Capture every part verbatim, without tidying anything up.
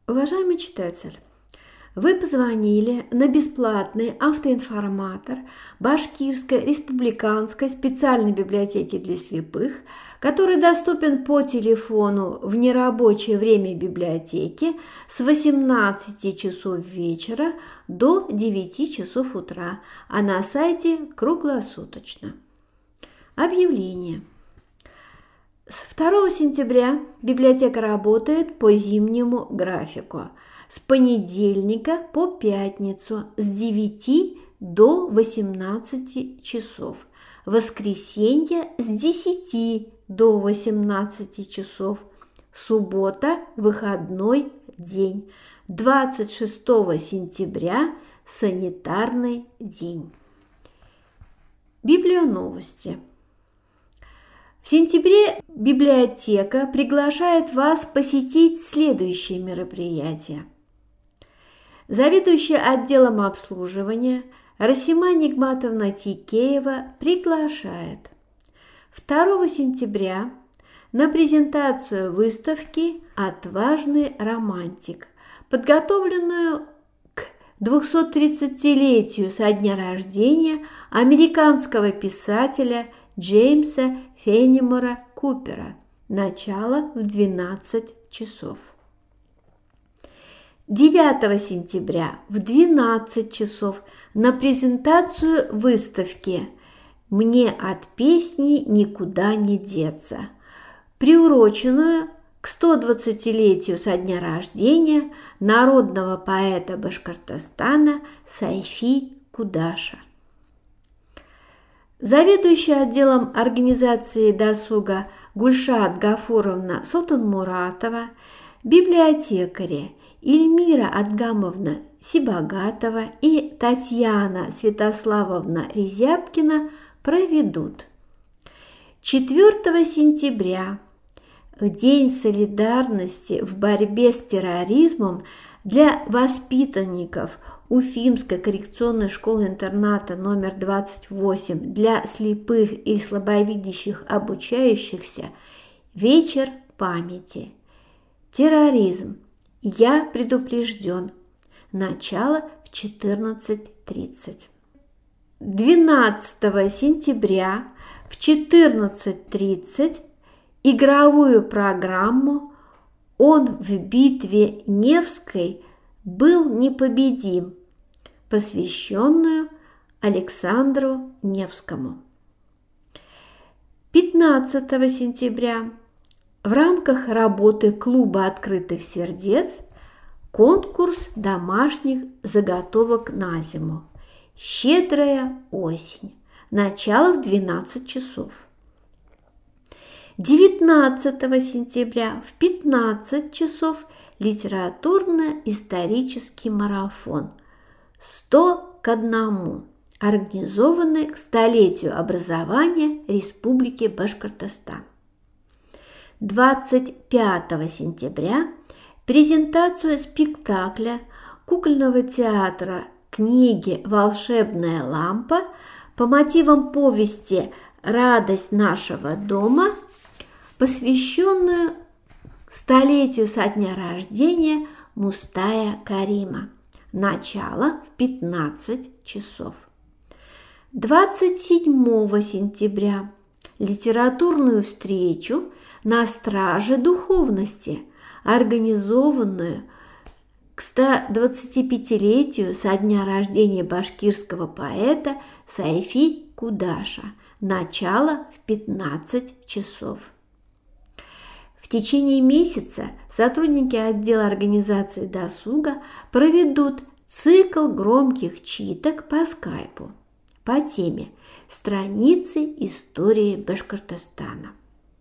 Уважаемый читатель, вы позвонили на бесплатный автоинформатор Башкирской республиканской специальной библиотеки для слепых, который доступен по телефону в нерабочее время библиотеки с восемнадцати часов вечера до девяти часов утра, а на сайте круглосуточно. Объявление. С второго сентября библиотека работает по зимнему графику. С понедельника по пятницу с девяти до восемнадцати часов. Воскресенье с десяти до восемнадцати часов. Суббота – выходной день. двадцать шестого сентября – санитарный день. Библионовости. В сентябре библиотека приглашает вас посетить следующие мероприятия. Заведующая отделом обслуживания Расима Нигматовна Тикеева приглашает второго сентября на презентацию выставки «Отважный романтик», подготовленную к двухсотридцатилетию со дня рождения американского писателя Джеймса Феннимора Купера. Начало в двенадцать часов. девятого сентября в двенадцать часов на презентацию выставки «Мне от песни никуда не деться», приуроченную к стодвадцатилетию со дня рождения народного поэта Башкортостана Сайфи Кудаша. Заведующая отделом организации досуга Гульшат Гафуровна Султанмуратова, библиотекари Ильмира Адгамовна Сибагатова и Татьяна Святославовна Резябкина проведут четвёртого сентября, в День солидарности в борьбе с терроризмом, для воспитанников Уфимской коррекционной школы-интерната номер двадцать восемь для слепых и слабовидящих обучающихся вечер памяти. Терроризм. Я предупрежден. Начало в четырнадцать тридцать. двенадцатого сентября в четырнадцать тридцать игровую программу «Он в битве Невской был непобедим», посвященную Александру Невскому. пятнадцатого сентября в рамках работы Клуба открытых сердец конкурс домашних заготовок на зиму «Щедрая осень». Начало в двенадцать часов. девятнадцатого сентября в пятнадцать часов литературно-исторический марафон «сто к одному», организованный к столетию образования Республики Башкортостан. двадцать пятого сентября презентацию спектакля кукольного театра книги «Волшебная лампа» по мотивам повести «Радость нашего дома», посвященную столетию со дня рождения Мустая Карима. Начало в пятнадцать часов. двадцать седьмого сентября литературную встречу «На страже духовности», организованную к стодвадцатипятилетию со дня рождения башкирского поэта Сайфи Кудаша. Начало в пятнадцать часов. В течение месяца сотрудники отдела организации досуга проведут цикл громких читок по скайпу по теме «Страницы истории Башкортостана».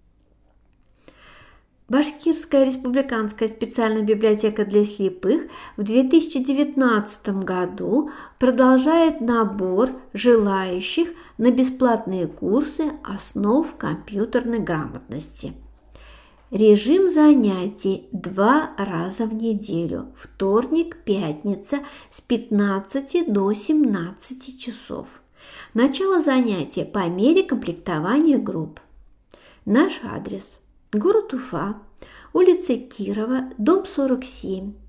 Башкирская республиканская специальная библиотека для слепых в две тысячи девятнадцатом году продолжает набор желающих на бесплатные курсы основ компьютерной грамотности. Режим занятий два раза в неделю, вторник, пятница с пятнадцати до семнадцати часов. Начало занятия по мере комплектования групп. Наш адрес – город Уфа, улица Кирова, дом сорок семь,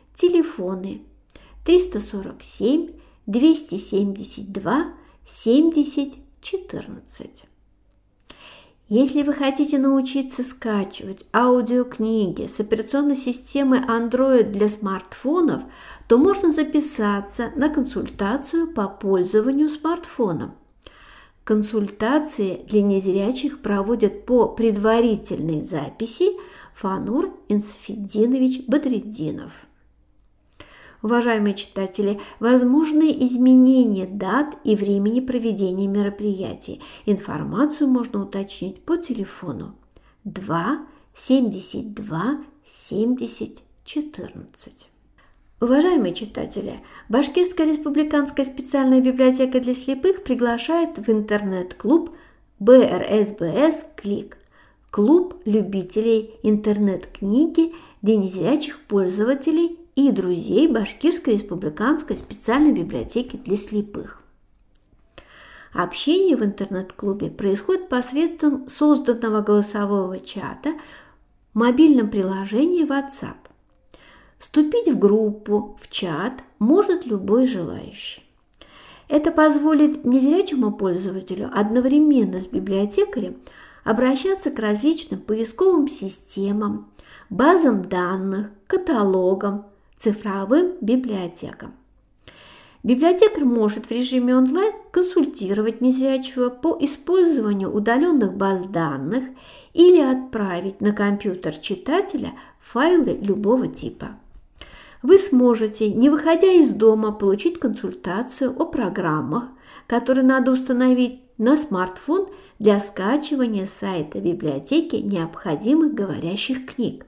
телефоны триста сорок семь двести семьдесят два семьдесят четырнадцать. Если вы хотите научиться скачивать аудиокниги с операционной системой Android для смартфонов, то можно записаться на консультацию по пользованию смартфоном. Консультации для незрячих проводят по предварительной записи Фанур Инсафетдинович Бадретдинов. Уважаемые читатели, возможны изменения дат и времени проведения мероприятий. Информацию можно уточнить по телефону два семьдесят два семьдесят четырнадцать. Уважаемые читатели, Башкирская республиканская специальная библиотека для слепых приглашает в интернет-клуб бэ эр эс бэ эс «Клик» – клуб любителей интернет-книги для незрячих пользователей и друзей Башкирской республиканской специальной библиотеки для слепых. Общение в интернет-клубе происходит посредством созданного голосового чата в мобильном приложении WhatsApp. Вступить в группу, в чат может любой желающий. Это позволит незрячему пользователю одновременно с библиотекарем обращаться к различным поисковым системам, базам данных, каталогам, цифровым библиотекам. Библиотекарь может в режиме онлайн консультировать незрячего по использованию удаленных баз данных или отправить на компьютер читателя файлы любого типа. Вы сможете, не выходя из дома, получить консультацию о программах, которые надо установить на смартфон для скачивания с сайта библиотеки необходимых говорящих книг.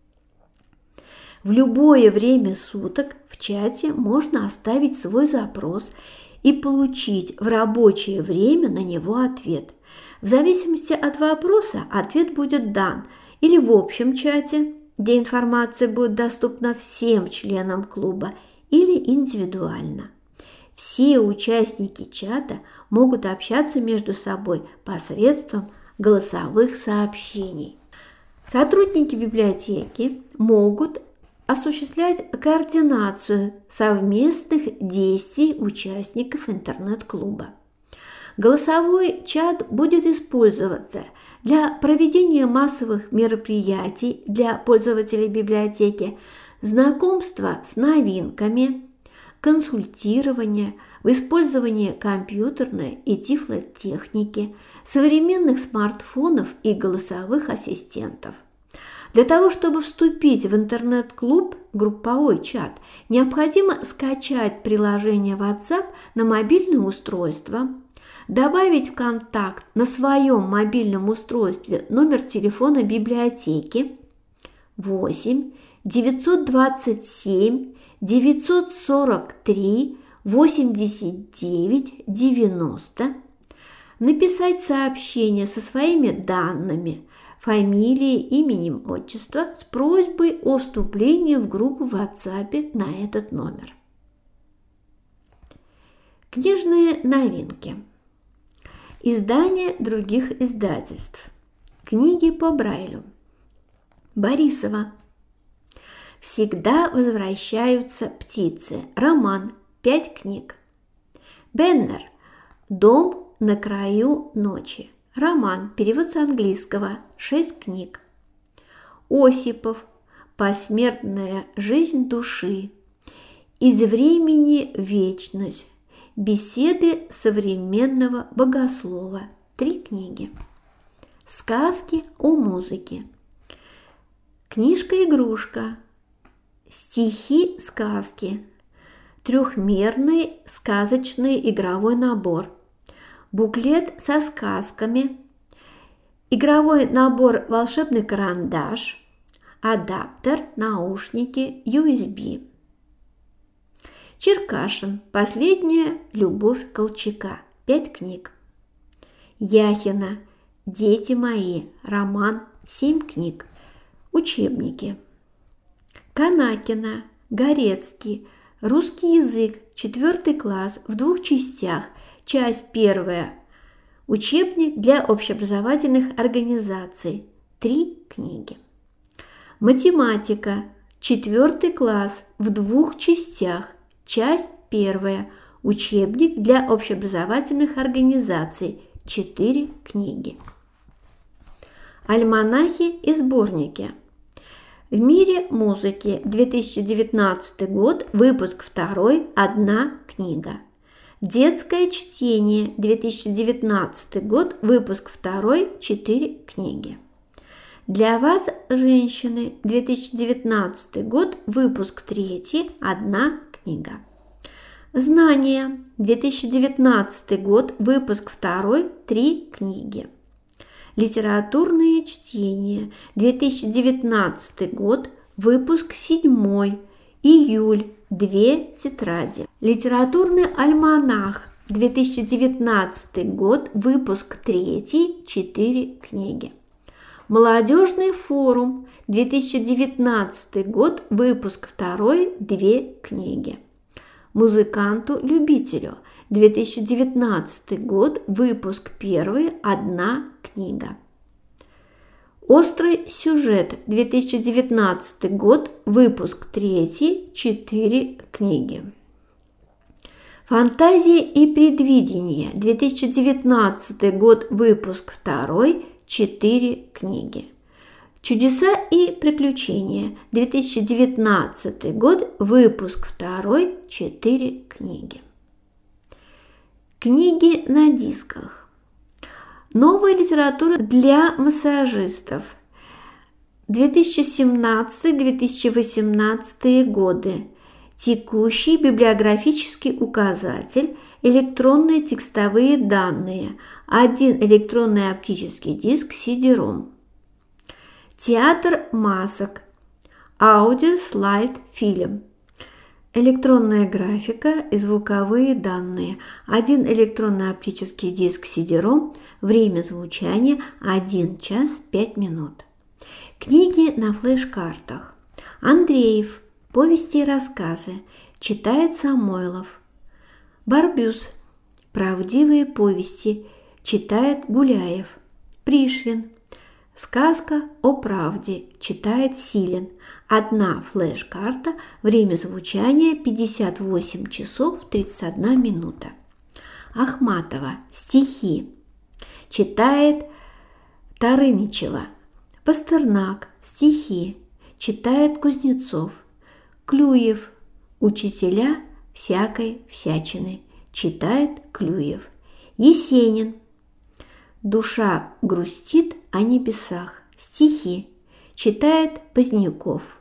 В любое время суток в чате можно оставить свой запрос и получить в рабочее время на него ответ. В зависимости от вопроса ответ будет дан или в общем чате, где информация будет доступна всем членам клуба, или индивидуально. Все участники чата могут общаться между собой посредством голосовых сообщений. Сотрудники библиотеки могут осуществлять координацию совместных действий участников интернет-клуба. Голосовой чат будет использоваться для проведения массовых мероприятий для пользователей библиотеки, знакомства с новинками, консультирования в использовании компьютерной и тифлотехники, современных смартфонов и голосовых ассистентов. Для того, чтобы вступить в интернет-клуб, групповой чат, необходимо скачать приложение WhatsApp на мобильное устройство, добавить в контакт на своем мобильном устройстве номер телефона библиотеки восемь девятьсот двадцать семь девятьсот сорок три восемьдесят девять девяносто, написать сообщение со своими данными, фамилией, именем, отчество с просьбой о вступлении в группу в WhatsApp на этот номер. Книжные новинки. Издания других издательств. Книги по Брайлю. Борисова. Всегда возвращаются птицы. Роман. Пять книг. Беннер. Дом на краю ночи. Роман. Перевод с английского. Шесть книг. Осипов. Посмертная жизнь души. Из времени в вечность. Беседы современного богослова. Три книги. Сказки о музыке. Книжка-игрушка. Стихи-сказки. Трехмерный сказочный игровой набор. Буклет со сказками. Игровой набор «Волшебный карандаш». Адаптер, наушники, ю эс би. Черкашин. Последняя любовь Колчака. Пять книг. Яхина. Дети мои. Роман. Семь книг. Учебники. Канакина. Горецкий. Русский язык. Четвертый класс. В двух частях. Часть первая. Учебник для общеобразовательных организаций. Три книги. Математика. четвертый класс в двух частях. Часть первая. Учебник для общеобразовательных организаций. четыре книги. Альманахи и сборники. В мире музыки две тысячи девятнадцатый год, выпуск второй, одна книга. Детское чтение две тысячи девятнадцатый год, выпуск второй, четыре книги. Для вас, женщины, две тысячи девятнадцатый год, выпуск третий, одна книга. Знания две тысячи девятнадцатый год, выпуск второй, три книги. Литературные чтения две тысячи девятнадцатый год, выпуск седьмой, июль, две тетради. Литературный альманах две тысячи девятнадцатый год, выпуск третий, четыре книги. Молодежный форум две тысячи девятнадцатый год, выпуск второй, две книги. Музыканту-любителю две тысячи девятнадцатый год, выпуск первый, одна книга. Острый сюжет две тысячи девятнадцатый год, выпуск третий, четыре книги. Фантазия и предвидение две тысячи девятнадцатый год, выпуск второй, четыре книги. Чудеса и приключения две тысячи девятнадцатый год, выпуск второй, четыре книги. Книги на дисках. Новая литература для массажистов две тысячи семнадцатый — две тысячи восемнадцатый годы. Текущий библиографический указатель, электронные текстовые данные, один электронный оптический диск си ди ром. Театр масок, аудио, слайд, фильм. Электронная графика и звуковые данные, один электронный оптический диск си ди ром, время звучания один час пять минут. Книги на флеш-картах. Андреев, повести и рассказы, читает Самойлов. Барбюс, правдивые повести, читает Гуляев. Пришвин, сказка о правде, читает Силин. Одна флеш-карта, время звучания пятьдесят восемь часов тридцать одна минута. Ахматова, стихи, читает Тарыничева. Пастернак, стихи, читает Кузнецов. Клюев, учителя всякой всячины, читает Клюев. Есенин, душа грустит о небесах, стихи, читает Поздняков.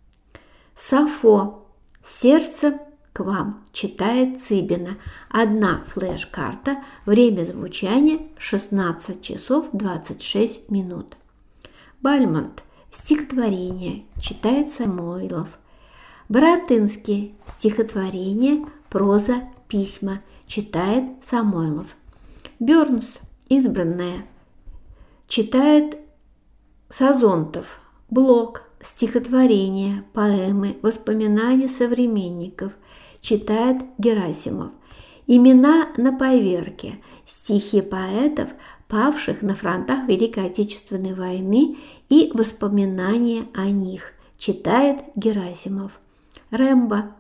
Сафо, сердце к вам, читает Цыбина. Одна флеш-карта, время звучания шестнадцать часов двадцать шесть минут. Бальмонт, стихотворение, читает Самойлов. Баратынский, стихотворение, проза, письма, читает Самойлов. Бёрнс, избранное, читает Сазонтов. Блок, стихотворения, поэмы, воспоминания современников, читает Герасимов. Имена на поверке, стихи поэтов, павших на фронтах Великой Отечественной войны и воспоминания о них, читает Герасимов. Рэмбо,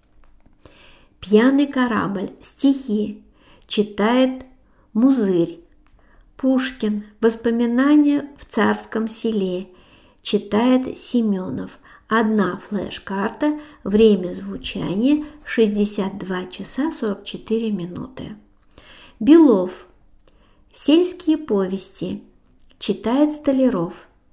пьяный корабль, стихи, читает Музырь. Пушкин, воспоминания в царском селе, читает Семенов. Одна флеш-карта, время звучания шестьдесят два часа сорок четыре минуты. Белов, сельские повести, читает Столяров.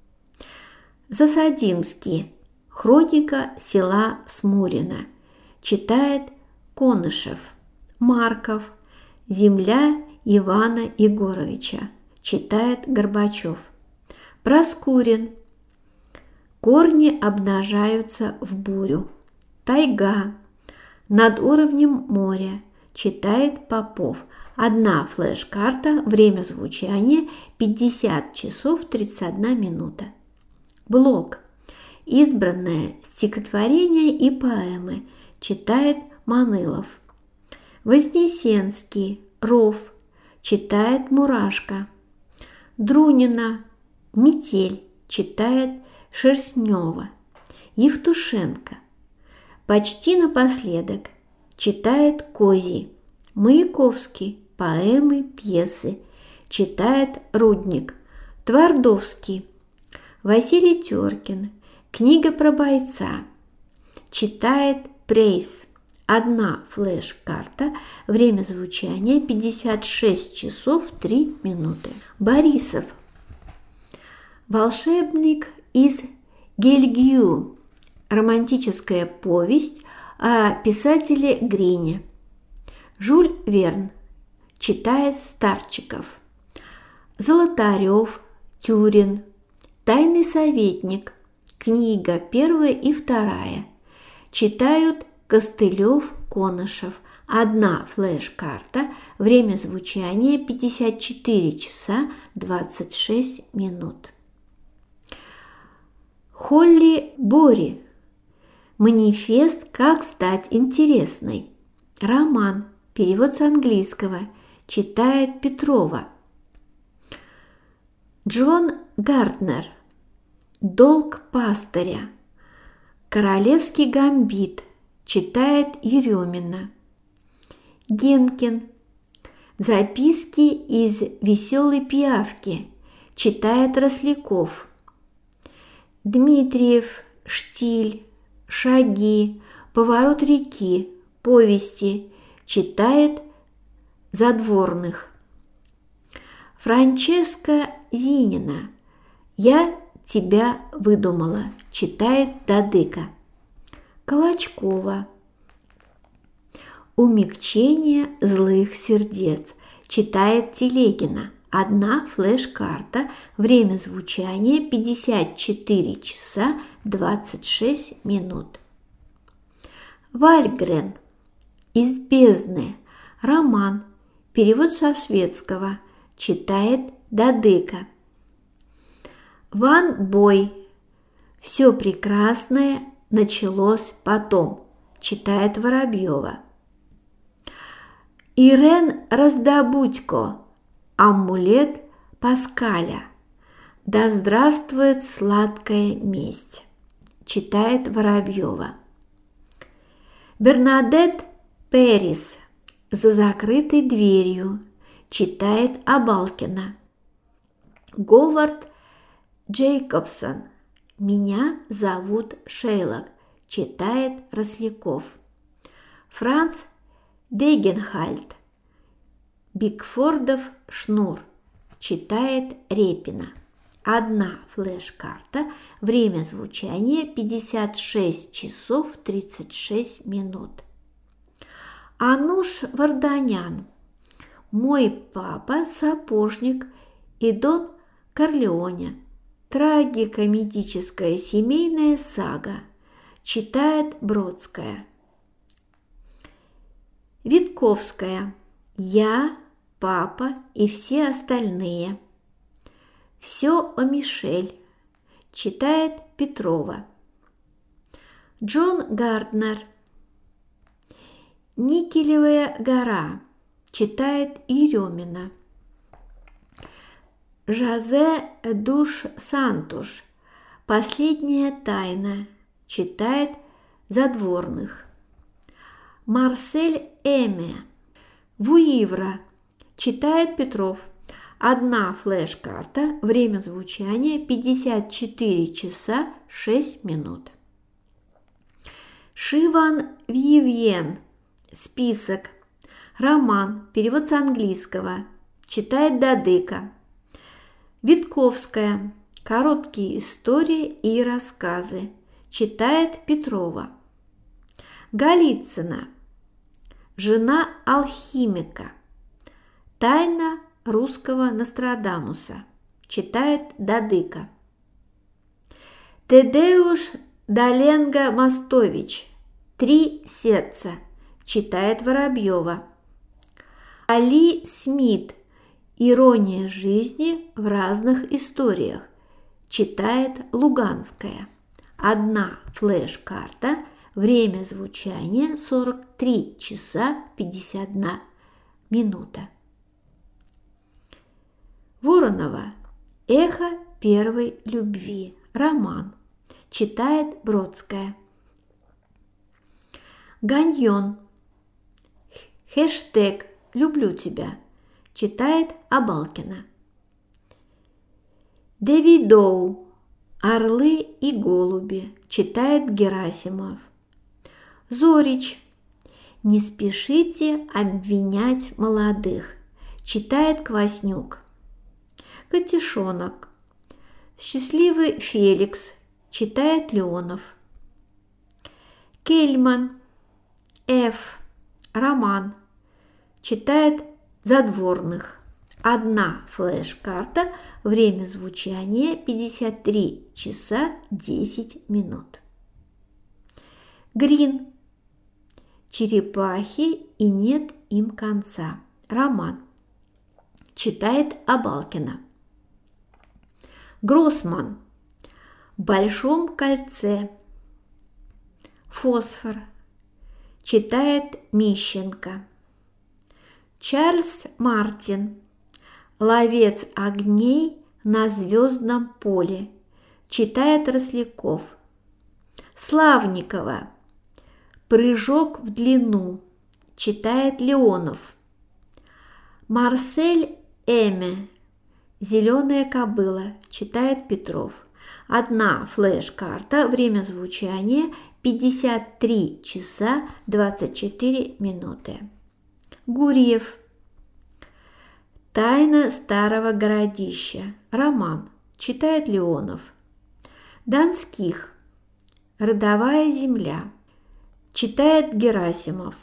Засадимский, хроника села Смурина, читает Конышев. Марков, земля Ивана Егоровича, читает Горбачев. Проскурин, корни обнажаются в бурю. Тайга, над уровнем моря, читает Попов. Одна флеш-карта, время звучания пятьдесят часов тридцать одна минута. Блок, избранное, стихотворения и поэмы, читает Манылов. Вознесенский, ров, читает Мурашко. Друнина, метель, читает Шерстнева. Евтушенко. Почти напоследок читает Козий. Маяковский. Поэмы, пьесы. Читает Рудник. Твардовский. Василий Теркин. Книга про бойца. Читает Прейс. Одна флеш-карта. Время звучания пятьдесят шесть часов три минуты. Борисов. Волшебник из Гельгию. Романтическая повесть о писателе Грине. Жюль Верн. Читает Старчиков. Золотарев. Тюрин. Тайный советник. Книга первая и вторая. Читают Костылев, Конышев. Одна флеш-карта. Время звучания пятьдесят четыре часа двадцать шесть минут. Холли Бори. Манифест «Как стать интересной». Роман. Перевод с английского. Читает Петрова. Джон Гарднер. Долг пастыря. Королевский гамбит. Читает Еремина. Генкин. Записки из веселой пиявки. Читает Росляков. Дмитриев. Штиль. Шаги. Поворот реки. Повести. Читает Задворных. Франческа Зинина. Я тебя выдумала. Читает Дадыка. Колочкова. Умягчение злых сердец. Читает Телегина. Одна флеш-карта. Время звучания пятьдесят четыре часа двадцать шесть минут. Вальгрен. Из бездны. Роман. Перевод со шведского. Читает Дадыка. Ван Бой. Все прекрасное началось потом. Читает Воробьева. Ирен Раздобудько. Амулет Паскаля. Да здравствует сладкая месть. Читает Воробьева. Бернадет Перрис. За закрытой дверью. Читает Абалкина. Говард Джейкобсон. Меня зовут Шейлок. Читает Росляков. Франц Дегенхальд. Бигфордов шнур. Читает Репина. Одна флеш-карта. Время звучания пятьдесят шесть часов тридцать шесть минут. Ануш Варданян. Мой папа сапожник и Дон Корлеоне. Трагикомедическая семейная сага. Читает Бродская. Витковская. Я, папа и все остальные. Все о Мишель. Читает Петрова. Джон Гарднер. Никелевая гора. Читает Еремина. Жозе Душ Сантуш. Последняя тайна. Читает Задворных. Марсель Эме. Вуивра. Читает Петров. Одна флеш-карта. Время звучания пятьдесят четыре часа шесть минут. Шиван Вьевьен. Список. Роман. Перевод с английского. Читает Дадыка. Витковская. Короткие истории и рассказы. Читает Петрова. Голицына. Жена алхимика. Тайна русского Нострадамуса. Читает Дадыка. Тедеуш Даленго-Мостович. Три сердца. Читает Воробьева. Али Смит. Ирония жизни в разных историях. Читает Луганская. Одна флеш-карта. Время звучания сорок три часа пятьдесят одна минута. Воронова. Эхо первой любви. Роман. читает Бродская. Ганьон. Хэштег «Люблю тебя», читает Абалкина. Дэвидоу. Орлы и голуби, читает Герасимов. Зорич. Не спешите обвинять молодых, читает Кваснюк. Котишонок. Счастливый Феликс, читает Леонов. Кельман. Ф. Роман, читает Задворных. Одна флеш-карта, время звучания пятьдесят три часа десять минут. Грин. Черепахи и нет им конца. Роман, читает Абалкина. Гроссман. В большом кольце. Фосфор, читает Мищенко. Чарльз Мартин. Ловец огней на звездном поле, читает Росляков. Славникова. Прыжок в длину, читает Леонов. Марсель Эме. Зеленая кобыла, читает Петров. Одна флеш-карта, время звучания пятьдесят три часа двадцать четыре минуты. Гурьев. Тайна старого городища. Роман, читает Леонов. Донских. Родовая земля, читает Герасимов.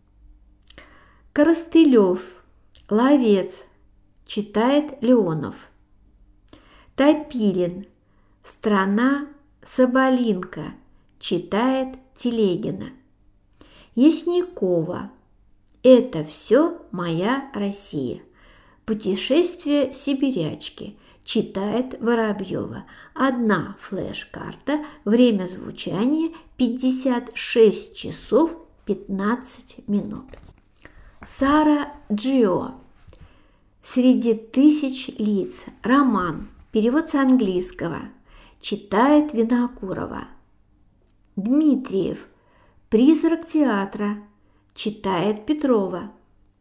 Коростылев. Ловец, читает Леонов. Топилин. Страна Соболинка, читает Телегина. Ясникова. Это все моя Россия. Путешествие сибирячки, читает Воробьева. Одна флеш-карта, время звучания пятьдесят шесть часов пятнадцать минут. Сара Джио. Среди тысяч лиц. Роман, перевод с английского, читает Винокурова. Дмитриев. Призрак театра, читает Петрова.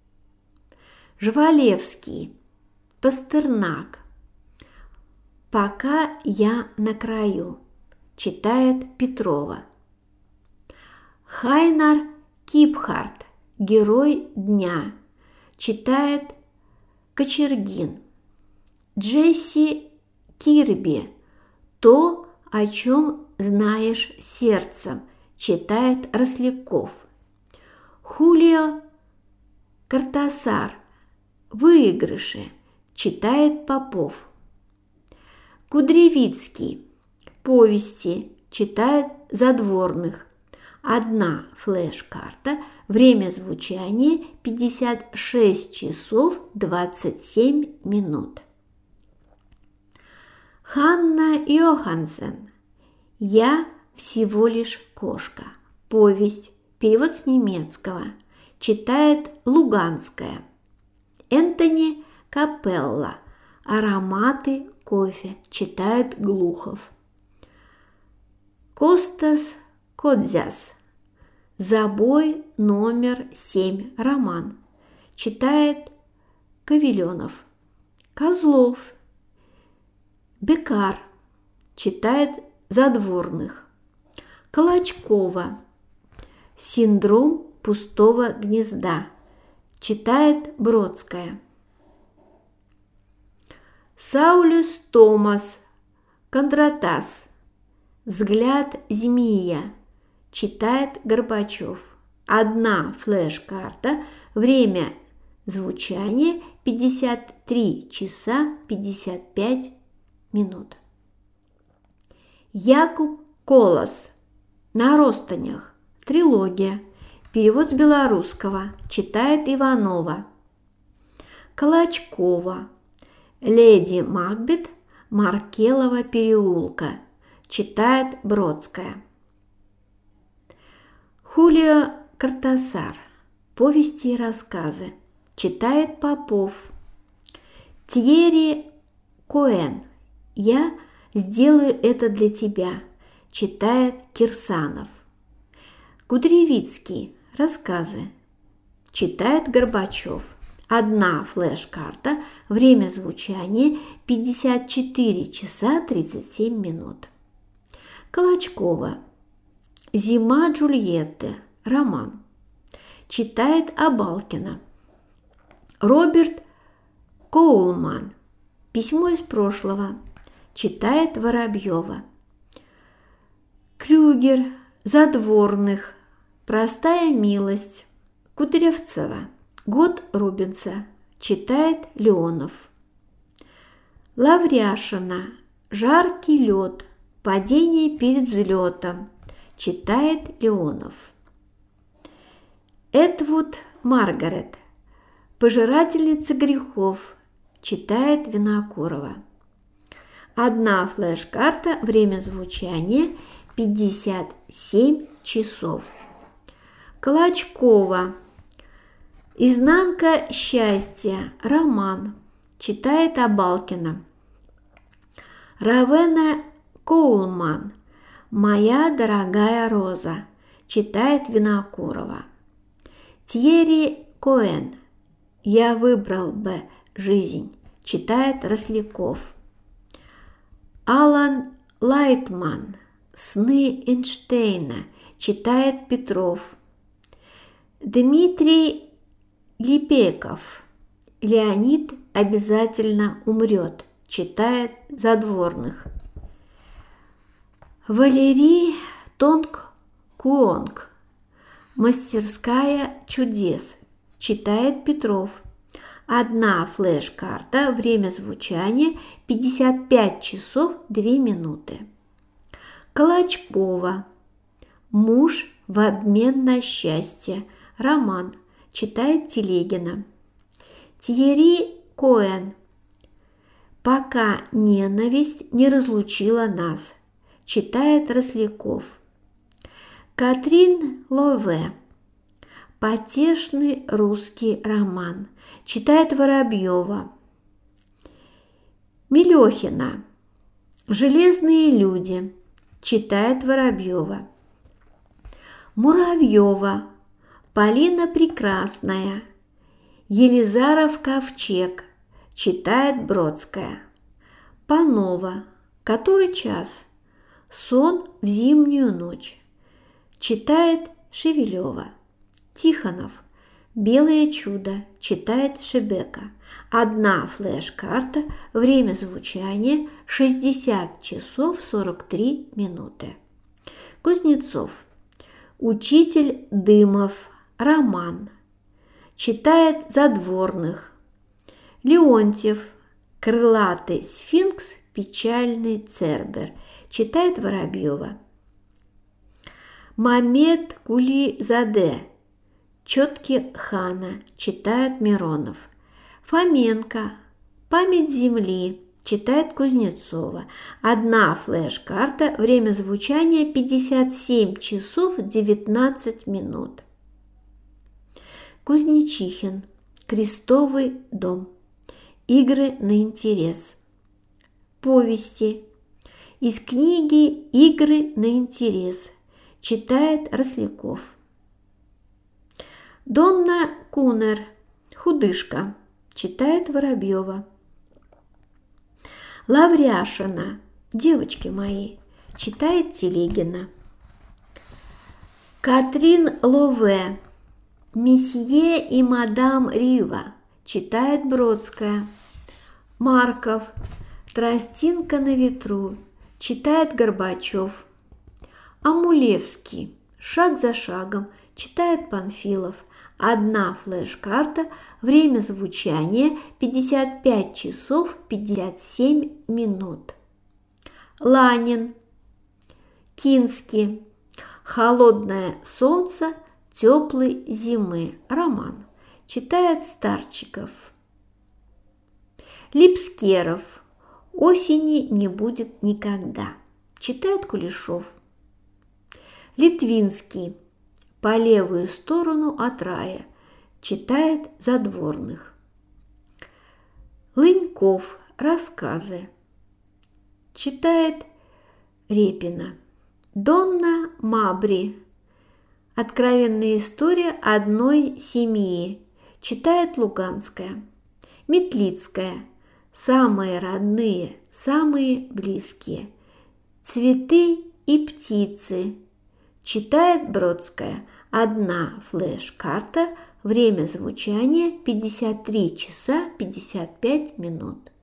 Жвалевский. Пастернак. Пока я на краю, читает Петрова. Хайнар Кипхарт. Герой дня, читает Кочергин. Джесси Кирби. То, о чем знаешь сердцем, читает Росляков. Хулио Кортасар. Выигрыши, читает Попов. Кудрявицкий. Повести, читает Задворных. Одна флеш-карта, время звучания пятьдесят шесть часов двадцать семь минут. Ханна Йоханссон. Я всего лишь кошка. Повесть, перевод с немецкого, читает Луганская. Энтони Капелла. Ароматы кофе, читает Глухов. Костас Кодзяс. Забой номер семь. Роман, читает Кавеленов. Козлов. Бекар, читает Задворных. Колочкова. Синдром пустого гнезда, читает Бродская. Саулюс Томас Кондратас. Взгляд змея, читает Горбачев. Одна флеш-карта, время звучания пятьдесят три часа пятьдесят пять минут. Якуб Колос. На ростанях. Трилогия. Перевод с белорусского, читает Иванова. Колочкова. Леди Макбет Маркелова переулка, читает Бродская. Хулио Кортасар. Повести и рассказы, читает Попов. Тьерри Коэн. Я сделаю это для тебя, читает Кирсанов. Кудрявицкий. Рассказы. Читает Горбачев. Одна флеш-карта. Время звучания пятьдесят четыре часа тридцать семь минут. Колочкова. Зима Джульетты. Роман. Читает Абалкина. Роберт Коулман. Письмо из прошлого. Читает Воробьева. Крюгер. Задворных. Простая милость. Кудрявцева. Год Рубенса. Читает Леонов. Лавряшина. Жаркий лед. Падение перед взлетом. Читает Леонов. Эдвуд Маргарет. Пожирательница грехов. Читает Винокурова. Одна флеш-карта. Время звучания пятьдесят семь часов. Колочкова. Изнанка счастья. Роман. Читает Абалкина. Равена Коулман. Моя дорогая роза. Читает Винокурова. Тьерри Коэн. Я выбрал бы жизнь. Читает Росляков. Алан Лайтман. Сны Эйнштейна. Читает Петров. Дмитрий Липеков. Леонид обязательно умрет. Читает Задворных. Валерий Тонг-Куонг. Мастерская чудес. Читает Петров. Одна флеш-карта. Время звучания пятьдесят пять часов две минуты. Колочкова. Муж в обмен на счастье. Роман. Читает Телегина. Тьерри Коэн. Пока ненависть не разлучила нас. Читает Росляков. Катрин Лове. Потешный русский роман. Читает Воробьева. Мелехина. Железные люди. Читает Воробьева. Муравьева. Полина Прекрасная. Елизаров ковчег. Читает Бродская. Панова. Который час? Сон в зимнюю ночь. Читает Шевелева. Тихонов. Белое чудо. Читает Шебека. Одна флеш-карта. Время звучания шестьдесят часов сорок три минуты. Кузнецов. Учитель Дымов. Роман. Читает Задворных. Леонтьев. Крылатый сфинкс. Печальный цербер. Читает Воробьева. Мамед Кулизаде. Четки хана. Читает Миронов. Фоменко. Память земли. Читает Кузнецова. Одна флеш-карта. Время звучания пятьдесят семь часов девятнадцать минут. Кузнечихин. Крестовый дом. Игры на интерес. Повести. Из книги «Игры на интерес». Читает Росляков. Донна Кунер. Худышка. Читает Воробьева. Лавряшина. Девочки мои. Читает Телегина. Катрин Лове. Месье и мадам Рива. Читает Бродская. Марков. Тростинка на ветру. Читает Горбачев. Амулевский. Шаг за шагом. Читает Панфилов. Одна флеш-карта. Время звучания пятьдесят пять часов пятьдесят семь минут. Ланин. Кинский. Холодное солнце теплой зимы. Роман. Читает Старчиков. Липскеров. Осени не будет никогда. Читает Кулешов. Литвинский. По левую сторону от рая. Читает Задворных. Лыньков. Рассказы. Читает Репина. Донна Мабри. Откровенная история одной семьи. Читает Луганская. Метлицкая. Самые родные, самые близкие. Цветы и птицы. Читает Бродская. Одна флеш-карта. Время звучания пятьдесят три часа пятьдесят пять минут.